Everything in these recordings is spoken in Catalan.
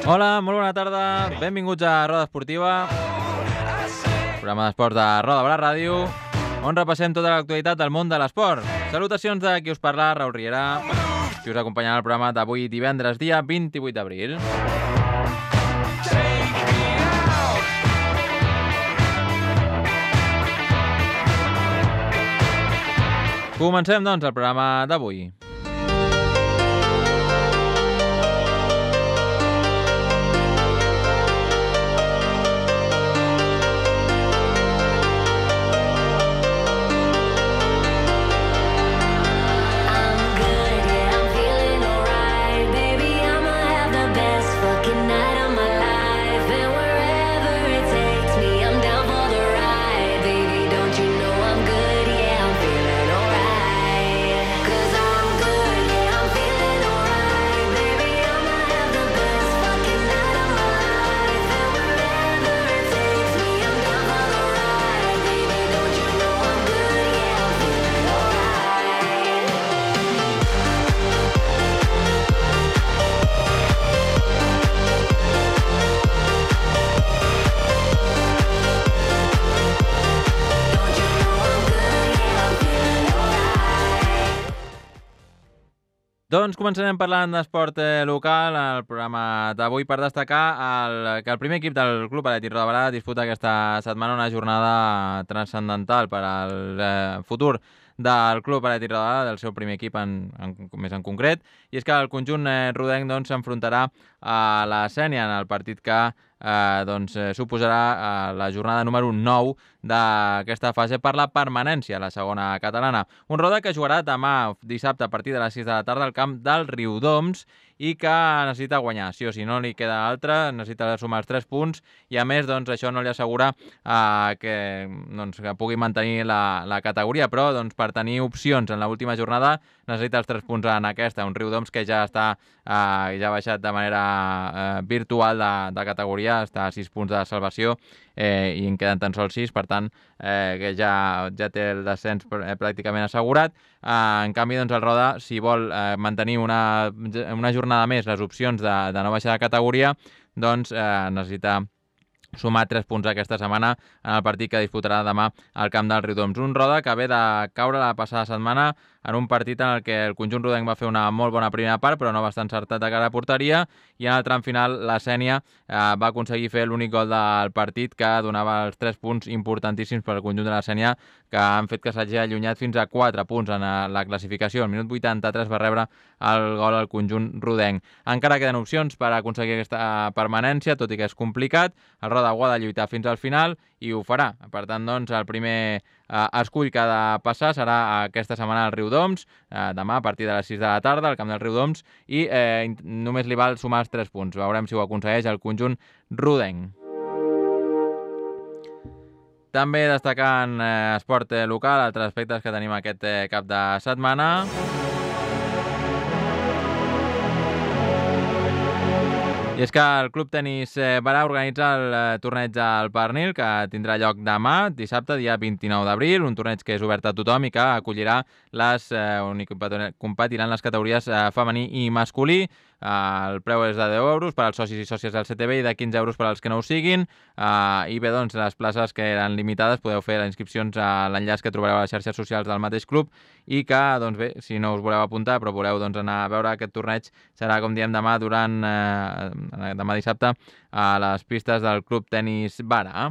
Hola, molt bona tarda, benvinguts a Roda Esportiva, programa d'esports de Roda Barà Ràdio, on repassem tota l'actualitat del món de l'esport. Salutacions de qui us parla, Raül Riera, qui us acompanyarà al programa d'avui divendres, dia 28 d'abril. Comencem, doncs, el programa d'avui. Doncs començarem parlant d'esport local, el programa d'avui, per destacar que el primer equip del Club Atlètic Roda Barà disputa aquesta setmana una jornada transcendental per al futur del Club Atlètic Roda Barà, del seu primer equip més en concret, i és que el conjunt rodenc s'enfrontarà a la Sénia en el partit que suposarà la jornada número 9 d'aquesta fase per la permanència a la segona catalana. Un Roda que jugarà demà dissabte a partir de les 6 de la tarda al camp del Riudoms i que necessita guanyar. Sí o sí, no li queda altra, necessita sumar els 3 punts i a més això no li assegura que pugui mantenir la categoria, però per tenir opcions en l'última jornada necessita els 3 punts en aquesta. Un Riudoms que ja ha baixat de manera virtual de categoria, està a 6 punts de salvació i en queden tan sols 6, per tant que ja té el descens pràcticament assegurat. En canvi, el Roda, si vol mantenir una jornada més les opcions de no baixar de categoria, necessita sumar 3 punts aquesta setmana en el partit que disputarà demà al camp del Riudoms. Un Roda que ve de caure la passada setmana en un partit en el que el conjunt rodenc va fer una molt bona primera part, però no va estar encertat de cara a porteria, i en el tram final la Sénia va aconseguir fer l'únic gol del partit que donava els 3 punts importantíssims per al conjunt de la Sénia, que han fet que s'hagi allunyat fins a 4 punts en la classificació. Al minut 83 va rebre el gol al conjunt rodenc. Encara queden opcions per aconseguir aquesta permanència, tot i que és complicat. El Roda ho ha de lluitar fins al final i ho farà. Per tant, el primer escull que ha de passar serà aquesta setmana al Riudoms, demà a partir de les 6 de la tarda al camp del Riudoms, i només li val sumar els 3 punts. Veurem si ho aconsegueix el conjunt rodenc. També destacant esport local, altres aspectes que tenim aquest cap de setmana. I és que el Club Tenis Barà organitza el torneig al Pernil, que tindrà lloc demà, dissabte, dia 29 d'abril, un torneig que és obert a tothom i que acollirà on competiran les categories femení i masculí. El preu és de 10 euros per als socis i sòcies del CTB i de 15 euros per als que no ho siguin. I bé, les places que eren limitades podeu fer les inscripcions a l'enllaç que trobareu a les xarxes socials del mateix club i que, bé, si no us voleu apuntar però voleu anar a veure aquest torneig, serà, com diem, demà dissabte a les pistes del Club Tenis Barà.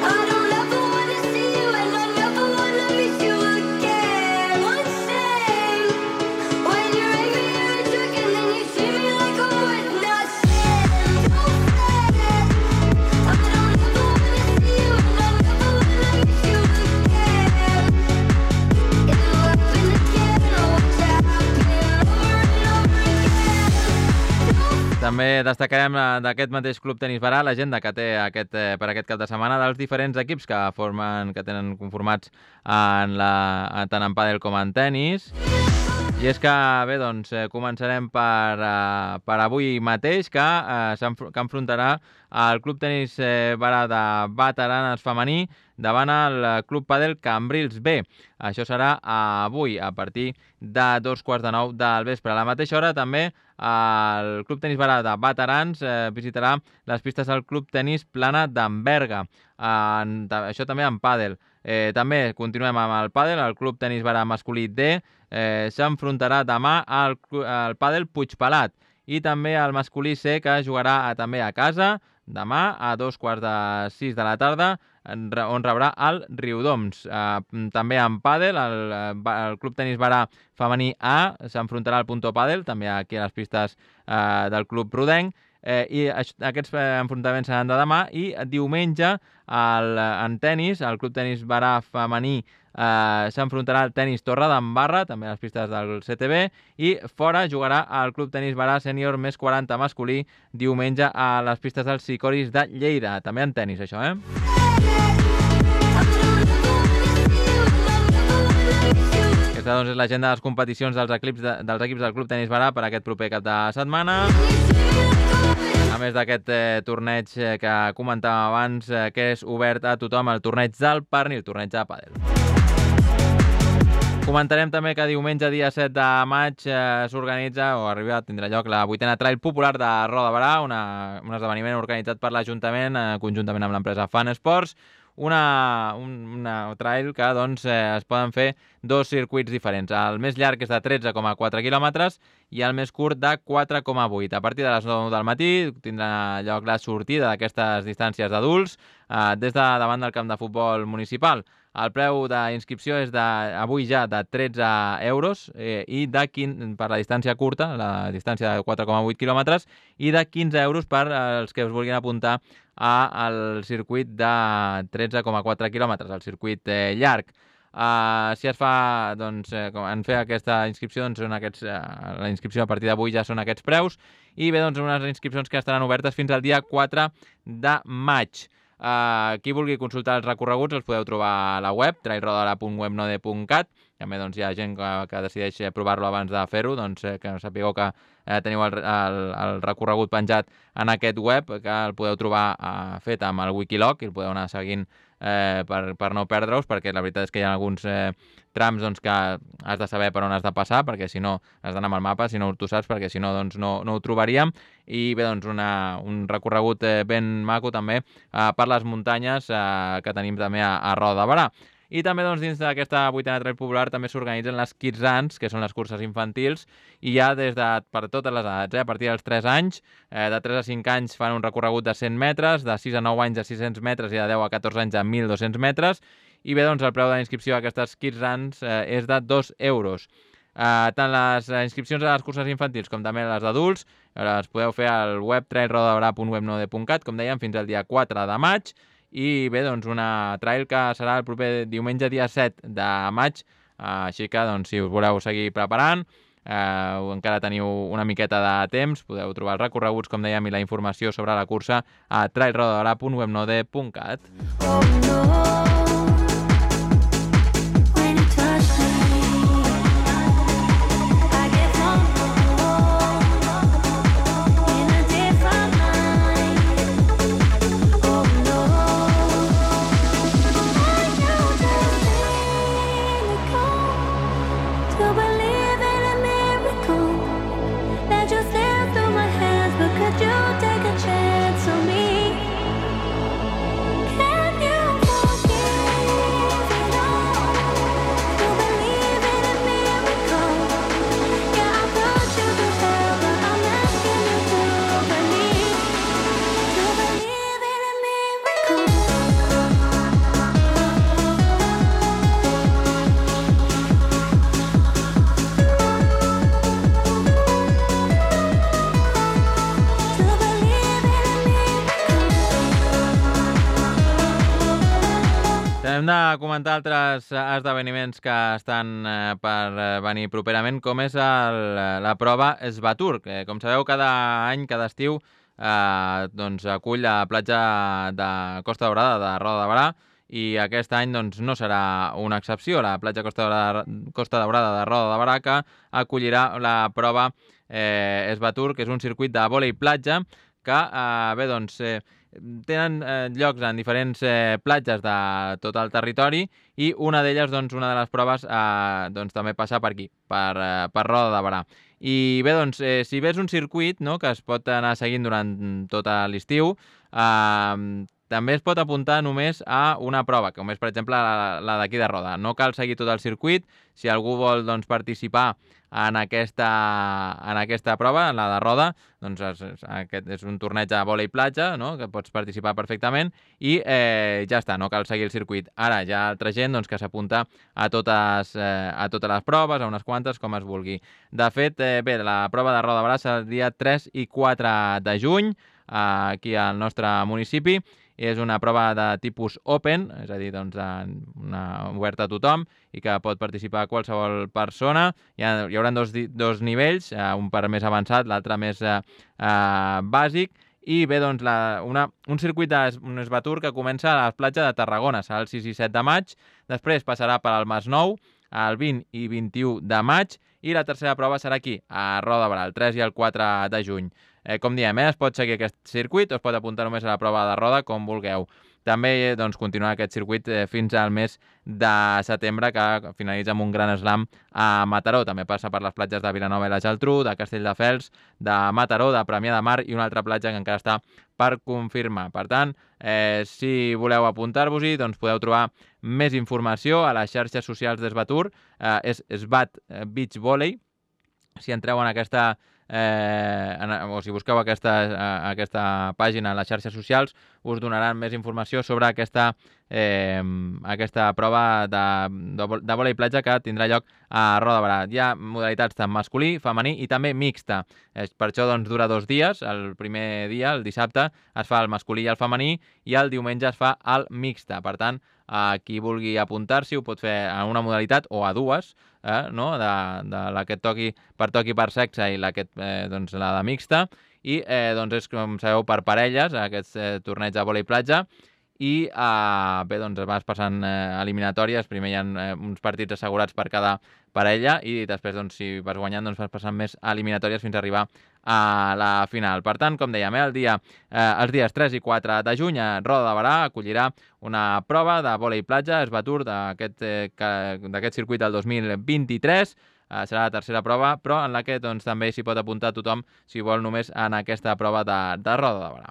També destacarem d'aquest mateix Club Tenis Barà l'agenda que té per aquest cap de setmana dels diferents equips que tenen conformats tant en pàdel com en tenis. I és que, bé, doncs, començarem per avui mateix, que enfrontarà el Club Tenis Barà de Veteranes femení davant el Club Padel Cambrils B. Això serà avui, a partir de 2:15 del vespre. A la mateixa hora, també, el Club Tenis Barà de Veterans visitarà les pistes del Club Tenis Plana d'Amberga. Això també en pàdel. També continuem amb el pàdel. El Club Tenis Barà masculí D s'enfrontarà demà al pàdel Puigpelat, i també el masculí C, que jugarà també a casa demà a 5:15 de la tarda, on rebrà el Riudoms. També en pàdel, el Club Tenis Barà femení A s'enfrontarà al Punto Pàdel, també aquí a les pistes del Club Rodenc, i aquests enfrontaments seran de demà. I diumenge, en tenis, el Club Tenis Barà femení s'enfrontarà al Tenis Torredembarra, també a les pistes del CTB, i fora jugarà el Club Tenis Barà Sènior més 40 masculí diumenge a les pistes dels Sicoris de Lleida. També en tenis, això, Aquesta, doncs, és l'agenda de les competicions dels equips del Club Tenis Barà per aquest proper cap de setmana. A més d'aquest torneig que comentàvem abans, que és obert a tothom, el torneig del Pernil, torneig de pàdel. Comentarem també que diumenge, dia 7 de maig, s'organitza, tindrà lloc la 8a Trail Popular de Roda de Barà, un esdeveniment organitzat per l'Ajuntament, conjuntament amb l'empresa Fan Esports, una trail que, doncs, es poden fer dos circuits diferents. El més llarg és de 13,4 quilòmetres i el més curt de 4,8. A partir de les 9 del matí tindrà lloc la sortida d'aquestes distàncies d'adults des de davant del camp de futbol municipal. El preu d'inscripció és avui ja de 13 euros i per la distància curta, la distància de 4,8 quilòmetres, i de 15 euros per als que us vulguin apuntar al circuit de 13,4 quilòmetres, el circuit llarg. Si es fa, doncs, en fer aquesta inscripció, doncs la inscripció a partir d'avui ja són aquests preus, i bé, doncs, unes inscripcions que estaran obertes fins al dia 4 de maig. Qui vulgui consultar els recorreguts els podeu trobar a la web, trailrodara.webnode.cat. També, doncs, hi ha gent que decideix provar-lo abans de fer-ho, doncs, que sapigueu que teniu el recorregut penjat en aquest web, que el podeu trobar fet amb el Wikiloc, i el podeu anar seguint per no perdre-us, perquè la veritat és que hi ha alguns trams, doncs, que has de saber per on has de passar, perquè si no has d'anar amb el mapa, si no tu saps, perquè si no, doncs, no ho trobaríem. I bé, doncs, un recorregut ben maco també per les muntanyes que tenim també a Roda de Barà. I també, doncs, dins d'aquesta 8a Trail Popular també s'organitzen les Kids Runs, que són les curses infantils, i ja per totes les edats, a partir dels 3 anys, de 3 a 5 anys fan un recorregut de 100 metres, de 6 a 9 anys de 600 metres i de 10 a 14 anys de 1.200 metres, i bé, doncs, el preu de inscripció a aquestes Kids Runs és de 2 euros. Tant les inscripcions a les curses infantils com també les d'adults les podeu fer al web trailrodadebara.webnode.cat, com dèiem, fins al dia 4 de maig. I bé, doncs, una trail que serà el proper diumenge, dia 7 de maig, així que, doncs, si us voleu seguir preparant, encara teniu una miqueta de temps, podeu trobar els recorreguts, com dèiem, i la informació sobre la cursa a trailrodadebara.webnode.cat. Oh, no. Hem de comentar altres esdeveniments que estan per venir properament, com és la prova Svatur, que, com sabeu, cada any, cada estiu, doncs acull la platja de Costa Daurada de Roda de Barà, i aquest any doncs, no serà una excepció. La platja Costa Daurada de Roda de Barà, que acollirà la prova Esbatur, que és un circuit de vòlei platja que tenen llocs en diferents platges de tot el territori, i una d'elles, doncs, una de les proves també passa per aquí, per Roda de Barà. I bé, doncs, si bé és un circuit, no?, que es pot anar seguint durant tot l'estiu, també es pot apuntar només a una prova, com és, per exemple, la d'aquí de Roda. No cal seguir tot el circuit. Si algú vol, doncs, participar en aquesta prova, en la de Roda, doncs aquest és un torneig de vòlei platja, no?, que pots participar perfectament, i ja està, no cal seguir el circuit. Ara hi ha altra gent, doncs, que s'apunta a totes les proves, a unes quantes, com es vulgui. De fet, bé, la prova de Roda de Barà serà el dia 3 i 4 de juny, aquí al nostre municipi. És una prova de tipus open, és a dir, doncs, oberta a tothom i que pot participar qualsevol persona. Hi haurà dos nivells, un per més avançat, l'altre més bàsic. I bé, doncs, un circuit d'un Esbatur que comença a la platja de Tarragona, serà el 6 i 7 de maig, després passarà per al Masnou, el 20 i 21 de maig, i la tercera prova serà aquí, a Roda de Barà, el 3 i el 4 de juny. Com diem, es pot seguir aquest circuit o es pot apuntar només a la prova de Roda, com vulgueu. També doncs, continuarà aquest circuit fins al mes de setembre, que finalitza amb un gran slam a Mataró. També passa per les platges de Vilanova i la Geltrú, de Castelldefels, de Mataró, de Premià de Mar i una altra platja que encara està per confirmar. Per tant, si voleu apuntar-vos-hi, doncs podeu trobar més informació a les xarxes socials d'Esbatur. És Esbat Beach Volley. Si entreu en aquesta o si busqueu aquesta pàgina a les xarxes socials, us donaran més informació sobre aquesta prova de vòlei platja que tindrà lloc a Roda de Barà. Hi ha modalitats tant masculí, femení i també mixta. Per això doncs, dura 2 dies. El primer dia, el dissabte, es fa el masculí i el femení, i el diumenge es fa el mixta. Per tant, qui vulgui apuntar-s'hi ho pot fer a una modalitat o a dues, no? De la que toqui per sexe i la de mixta, i doncs és, com sabeu, per parelles, aquest torneig de vòlei platja, i bé, doncs vas passant eliminatòries. Primer hi ha uns partits assegurats per cada parella, i després, doncs, si vas guanyant, doncs vas passant més eliminatòries fins a arribar a la final. Per tant, com dèiem, els dies 3 i 4 de juny a Roda de Barà acollirà una prova de vòlei platja, Esbatur, d'aquest circuit del 2023. Serà la tercera prova, però en la que doncs, també s'hi pot apuntar tothom si vol només en aquesta prova de Roda de Barà.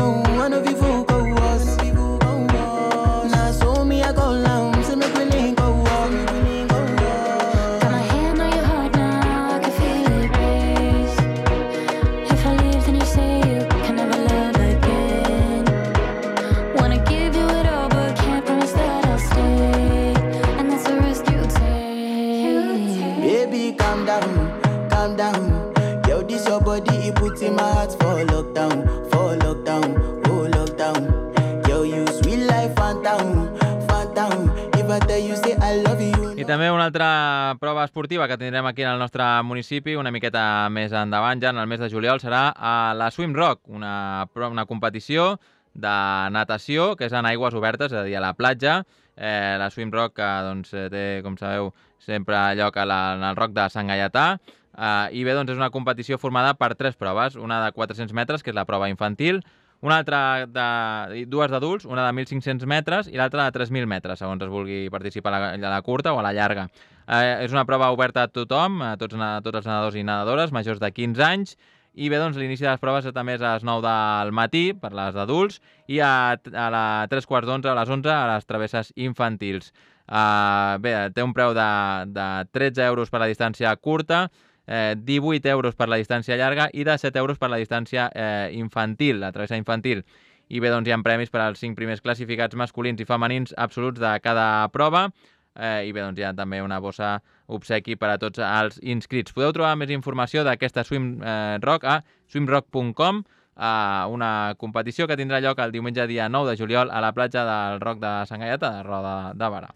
I també una altra prova esportiva que tindrem aquí en el nostre municipi una miqueta més endavant, ja en el mes de juliol, serà a la Swim Rock, una competició de natació que és en aigües obertes, és a dir, a la platja. La Swim Rock, que doncs, té, com sabeu, sempre lloc en el Roc de Sant Gaietà. I bé, doncs és una competició formada per 3 proves, una de 400 metres, que és la prova infantil, una altra dues d'adults, una de 1.500 metres i l'altra de 3.000 metres, segons es vulgui participar a la curta o a la llarga. És una prova oberta a tothom, a tots els nedadors i nedadores majors de 15 anys, i bé, doncs l'inici de les proves també és a les 9 del matí per les d'adults i a 3:15 a les 11 a les travesses infantils. Bé, té un preu de 13 euros per la distància curta, 18 euros per la distància llarga i de 7 euros per la distància infantil, la travessa infantil. I bé, doncs hi ha premis per als 5 primers classificats masculins i femenins absoluts de cada prova. I bé, doncs hi ha també una bossa obsequi per a tots els inscrits. Podeu trobar més informació d'aquesta Swim Rock a swimrock.com, una competició que tindrà lloc el diumenge dia 9 de juliol a la platja del Roc de Sant Gaietà de Roda de Barà.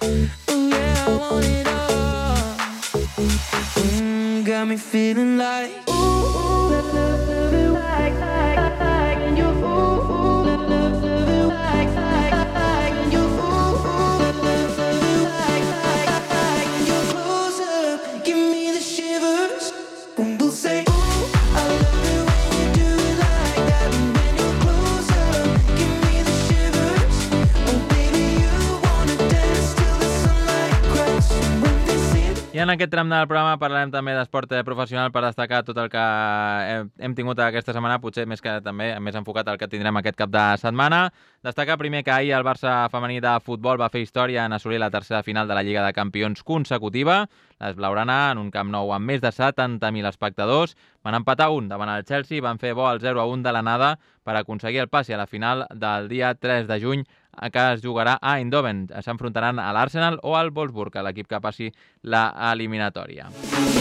Got me feeling like you I en aquest tram del programa parlarem també d'esport professional per destacar tot el que hem tingut aquesta setmana, potser més que també més enfocat al que tindrem aquest cap de setmana. Destacar primer que ahir el Barça femení de futbol va fer història en assolir la tercera final de la Lliga de Campions consecutiva. Les Blaugrana, en un Camp Nou amb més de 70.000 espectadors, van empatar un davant el Chelsea i van fer bo al 0-1 de l'anada per aconseguir el passi a la final del dia 3 de juny que es jugarà a Eindhoven. S'enfrontaran a l'Arsenal o al Wolfsburg, l'equip que passi la eliminatòria.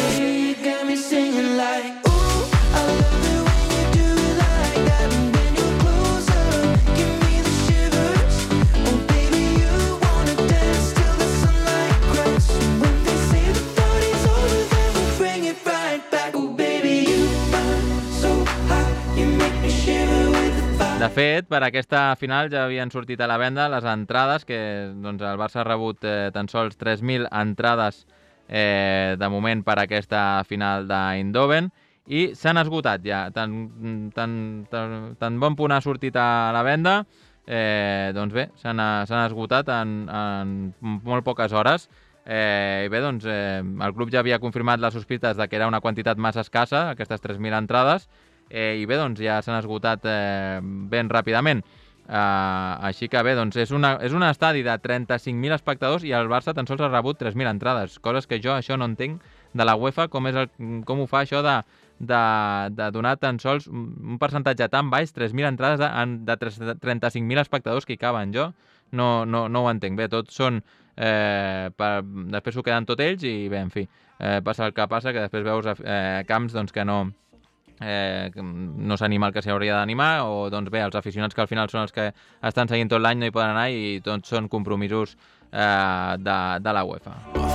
De fet, per aquesta final ja havien sortit a la venda les entrades, que doncs, el Barça ha rebut tan sols 3.000 entrades de moment per aquesta final d'Eindhoven i s'han esgotat ja. Tan bon punt ha sortit a la venda, doncs bé, s'han esgotat en molt poques hores. I bé, doncs, el club ja havia confirmat les sospites de que era una quantitat massa escassa, aquestes 3.000 entrades, i bé, doncs ja s'han esgotat ben ràpidament. Així que bé, doncs és un estadi de 35.000 espectadors i el Barça tan sols ha rebut 3.000 entrades, coses que jo això no entenc de la UEFA, com ho fa això de donar tan sols un percentatge tan baix, 3.000 entrades de 35.000 espectadors que hi caben. Jo no ho entenc. Bé, tots són... després s'ho queden tot ells i bé, en fi, passa el que passa, que després veus camps doncs, que no s'anima el que s'hauria d'animar, o doncs bé, els aficionats que al final són els que estan seguint tot l'any no hi poden anar i tots són compromisos de la UEFA.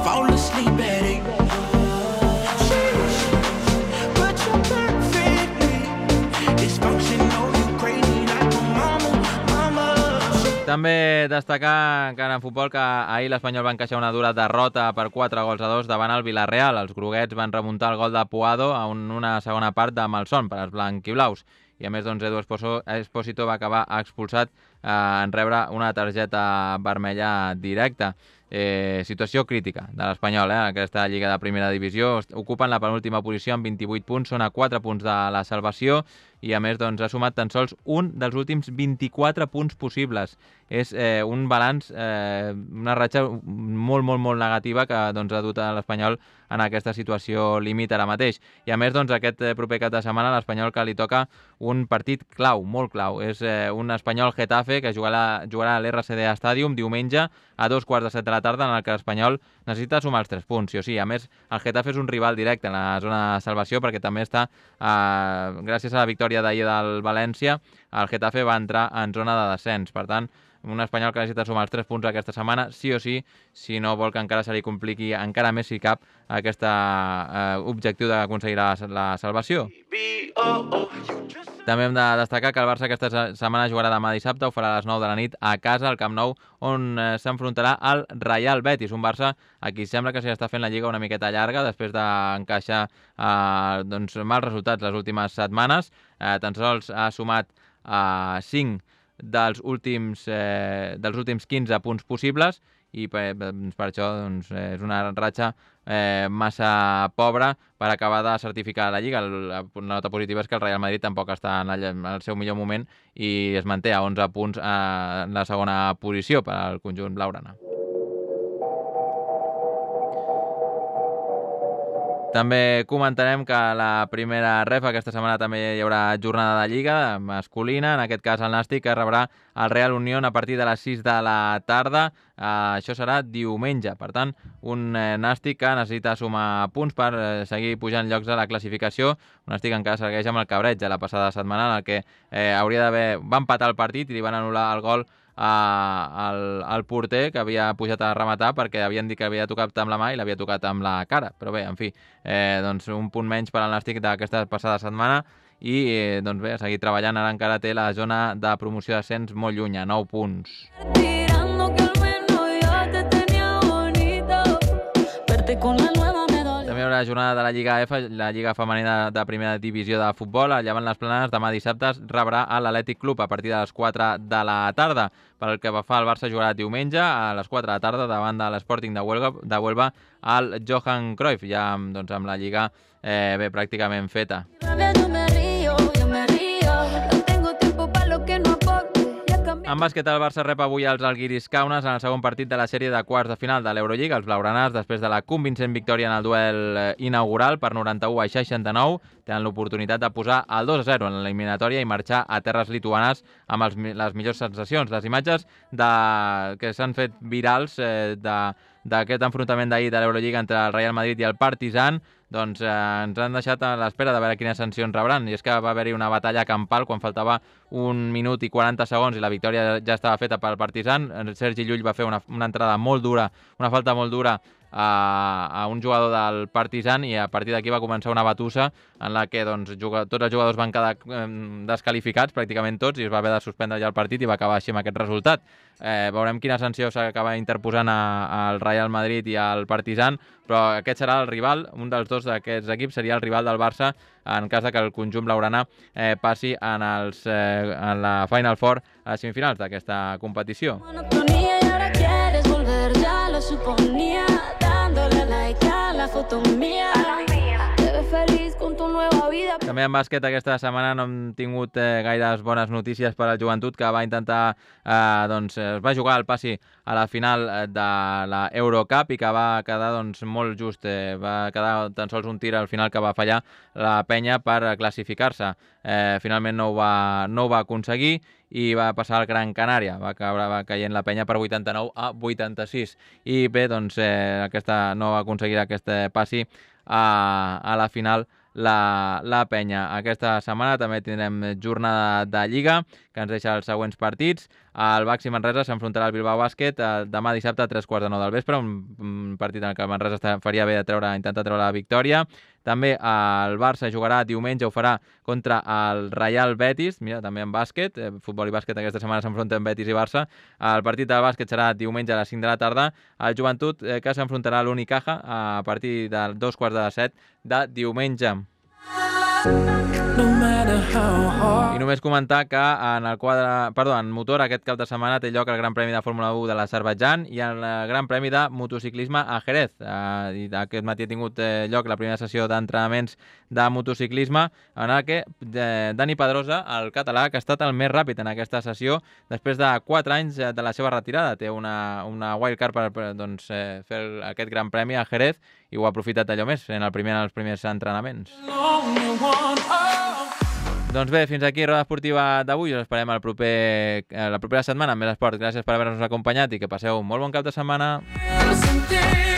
També destacar encara en futbol que ahir l'Espanyol va encaixar una dura derrota per 4-2 davant el Villarreal. Els groguets van remuntar el gol de Puado en una segona part de malson per als blanquiblaus. I a més, doncs, Edu Espósito va acabar expulsat en rebre una targeta vermella directa. Situació crítica de l'Espanyol, aquesta Lliga de Primera Divisió. Ocupen la penúltima posició amb 28 punts, són a 4 punts de la salvació i a més doncs, ha sumat tan sols un dels últims 24 punts possibles. És un balanç, una ratxa molt, molt, molt negativa que doncs, ha dut a l'Espanyol en aquesta situació límit ara mateix. I a més, doncs, aquest proper cap de setmana l'Espanyol que li toca un partit clau, molt clau. És un Espanyol-Getafe que jugarà a l'RCD Stadium diumenge a 2:15 de la tarda, en el que l'Espanyol necessita sumar els 3 punts, sí o sí. A més, el Getafe és un rival directe en la zona de salvació perquè també està, gràcies a la victòria d'ahir del València, el Getafe va entrar en zona de descens. Per tant, un Espanyol que necessita sumar els 3 punts aquesta setmana, sí o sí, si no vol que encara se li compliqui encara més si cap aquest objectiu d'aconseguir la salvació. També hem de destacar que el Barça aquesta setmana jugarà demà dissabte, ho farà a les 9 de la nit a casa, al Camp Nou, on s'enfrontarà al Real Betis, un Barça a qui sembla que s'hi està fent la Lliga una miqueta llarga després d'encaixar doncs, mals resultats les últimes setmanes. Tan sols ha sumat 5 dels últims 15 punts possibles i per això doncs, és una ratxa massa pobra per acabar de certificar la Lliga. La nota positiva és que el Real Madrid tampoc està en el seu millor moment i es manté a 11 punts en la segona posició per al conjunt blaugrana. També comentarem que la primera ref aquesta setmana també hi haurà jornada de Lliga masculina, en aquest cas el Nàstic que rebrà el Real Unión a partir de les 6 de la tarda. Això serà diumenge, per tant, un Nàstic que necessita sumar punts per seguir pujant llocs a la classificació. Un Nàstic encara segueix amb el cabreig de la passada setmana en el que va empatar el partit i li van anul·lar el gol al porter que havia pujat a rematar perquè havien dit que havia tocat amb la mà i l'havia tocat amb la cara. Però bé, en fi, doncs un punt menys per al Nàstic d'aquesta passada setmana i doncs bé, a seguir treballant. Ara encara té la zona de promoció d'ascens molt lluny, a 9 punts. També hi haurà jornada de la Lliga F, la Lliga Femenina de Primera Divisió de Futbol. El Llevant Les Planes demà dissabte rebrà a l'Atlètic Club a partir de les 4 de la tarda. Pel que fa al Barça, jugarà diumenge a les 4 de la tarda davant de l'Sporting de Huelva al Johan Cruyff, ja doncs, amb la Lliga pràcticament feta. En bàsquet, el Barça rep avui els Algiris Kaunas en el segon partit de la sèrie de quarts de final de l'Eurolliga. Els blaugranas, després de la convincent victòria en el duel inaugural per 91-69, tenen l'oportunitat de posar el 2-0 en l'eliminatòria i marxar a terres lituanes amb les millors sensacions. Les imatges que s'han fet virals d'aquest enfrontament d'ahir de l'Eurolliga entre el Real Madrid i el Partizan ens han deixat a l'espera de veure quines sancions rebran. I és que va haver-hi una batalla campal quan faltava 1 minut i 40 segons i la victòria ja estava feta pel Partizan. Sergi Llull va fer una entrada molt dura, una falta molt dura a un jugador del Partizan i a partir d'aquí va començar una batussa en la que tots els jugadors van quedar descalificats, pràcticament tots, i es va haver de suspendre ja el partit i va acabar així amb aquest resultat. Veurem quina sanció s'acaba interposant al Real Madrid i al Partizan, però aquest serà el rival, un dels dos d'aquests equips seria el rival del Barça en cas que el conjunt blaugrana passi en la Final Four a les semifinals d'aquesta competició. També en bàsquet aquesta setmana no hem tingut gaires bones notícies per al Joventut, que va intentar, es va jugar el passi a la final de la Eurocup i que va quedar molt just, va quedar tan sols un tir al final que va fallar la penya per classificar-se. Finalment no ho va aconseguir i va passar al Gran Canària, va caient la penya per 89-86 i bé, no va aconseguir aquest passi a la final la penya. Aquesta setmana també tindrem jornada de Lliga que ens deixa els següents partits. El Baxi Manresa s'enfrontarà al Bilbao Bàsquet demà dissabte a 3:15 del vespre, un partit en què Manresa faria bé intentar treure la victòria. També el Barça jugarà diumenge, ho farà contra el Real Betis, mira, també en bàsquet, futbol i bàsquet aquesta setmana s'enfronten Betis i Barça. El partit del bàsquet serà diumenge a les 5 de la tarda. El Joventut que s'enfrontarà a l'Unicaja a partir de 2:45 de diumenge. I només comentar que en motor aquest cap de setmana té lloc el Gran Premi de Fórmula 1 de l'Azerbaidjan i el Gran Premi de motociclisme a Jerez. I aquest matí ha tingut lloc la primera sessió d'entrenaments de motociclisme en la que Dani Pedrosa, el català, que ha estat el més ràpid en aquesta sessió després de 4 anys de la seva retirada. Té una wildcard per fer aquest Gran Premi a Jerez i ho ha aprofitat allò més en els primers entrenaments. Doncs bé, fins aquí Roda Esportiva d'avui. Us esperem la propera setmana amb més esport. Gràcies per haver-nos acompanyat i que passeu un molt bon cap de setmana.